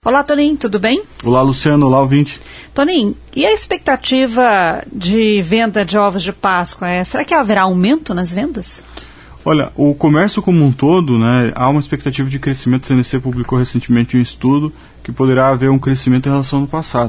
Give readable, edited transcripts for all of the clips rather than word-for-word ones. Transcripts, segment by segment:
Olá, Toninho, tudo bem? Olá, Luciano. Olá, ouvinte. Toninho, e a expectativa de venda de ovos de Páscoa? Será que haverá aumento nas vendas? Olha, o comércio como um todo, né, há uma expectativa de crescimento. O CNC publicou recentemente um estudo que poderá haver um crescimento em relação ao passado.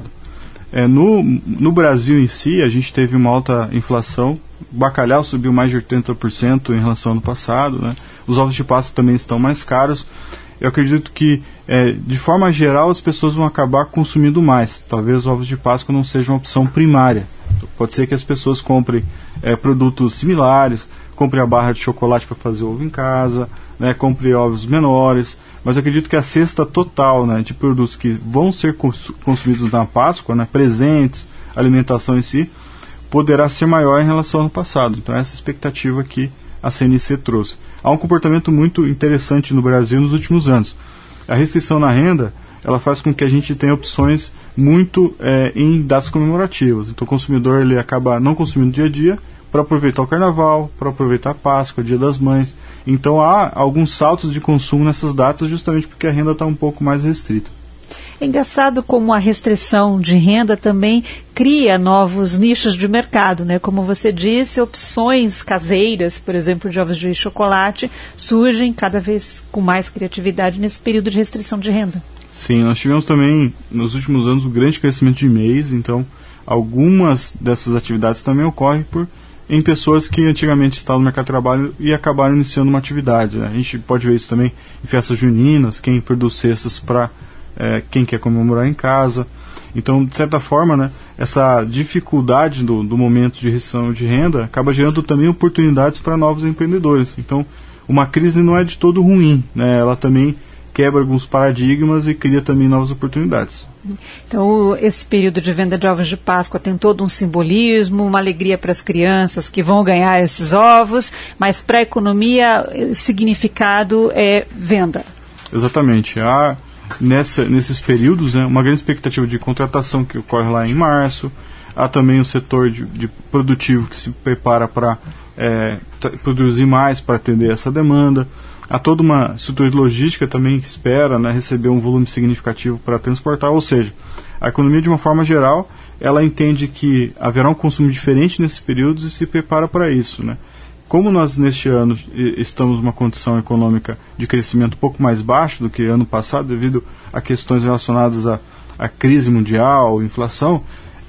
No Brasil em si, a gente teve uma alta inflação. O bacalhau subiu mais de 80% em relação ao ano passado, né? Os ovos de Páscoa também estão mais caros. Eu acredito que, de forma geral, as pessoas vão acabar consumindo mais. Talvez os ovos de Páscoa não sejam uma opção primária. Pode ser que as pessoas comprem produtos similares, comprem a barra de chocolate para fazer ovo em casa, né, comprem ovos menores. Mas eu acredito que a cesta total, né, de produtos que vão ser consumidos na Páscoa, né, presentes, alimentação em si, poderá ser maior em relação ao ano passado. Então essa expectativa que a CNC trouxe. Há um comportamento muito interessante no Brasil nos últimos anos. A restrição na renda, ela faz com que a gente tenha opções muito em datas comemorativas. Então o consumidor ele acaba não consumindo dia a dia para aproveitar o Carnaval, para aproveitar a Páscoa, Dia das Mães. Então há alguns saltos de consumo nessas datas justamente porque a renda está um pouco mais restrita. É engraçado como a restrição de renda também cria novos nichos de mercado, né? Como você disse, opções caseiras, por exemplo, de ovos de chocolate, surgem cada vez com mais criatividade nesse período de restrição de renda. Sim, nós tivemos também, nos últimos anos, um grande crescimento de MEIs, então algumas dessas atividades também ocorrem em pessoas que antigamente estavam no mercado de trabalho e acabaram iniciando uma atividade, né? A gente pode ver isso também em festas juninas, quem produz cestas para quem quer comemorar em casa. Então, de certa forma, né, essa dificuldade do momento de restrição de renda acaba gerando também oportunidades para novos empreendedores. Então, uma crise não é de todo ruim, né? Ela também quebra alguns paradigmas e cria também novas oportunidades. Então, esse período de venda de ovos de Páscoa tem todo um simbolismo, uma alegria para as crianças que vão ganhar esses ovos, mas para a economia, significado é venda. Exatamente. Há nesses períodos, né, uma grande expectativa de contratação que ocorre lá em março. Há também um setor de produtivo que se prepara para produzir mais para atender essa demanda. Há toda uma estrutura de logística também que espera, né, receber um volume significativo para transportar, ou seja, a economia de uma forma geral, ela entende que haverá um consumo diferente nesses períodos e se prepara para isso, né? Como nós neste ano estamos numa condição econômica de crescimento um pouco mais baixo do que ano passado, devido a questões relacionadas à crise mundial, inflação,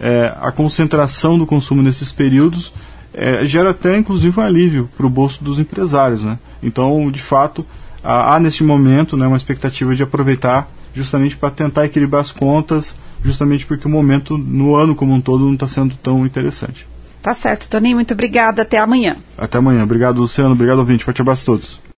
a concentração do consumo nesses períodos gera até inclusive um alívio para o bolso dos empresários, né? Então, de fato, há neste momento, né, uma expectativa de aproveitar justamente para tentar equilibrar as contas, justamente porque o momento no ano como um todo não está sendo tão interessante. Tá certo, Toninho, muito obrigada, até amanhã. Até amanhã, obrigado Luciano, obrigado ouvinte, forte abraço a todos.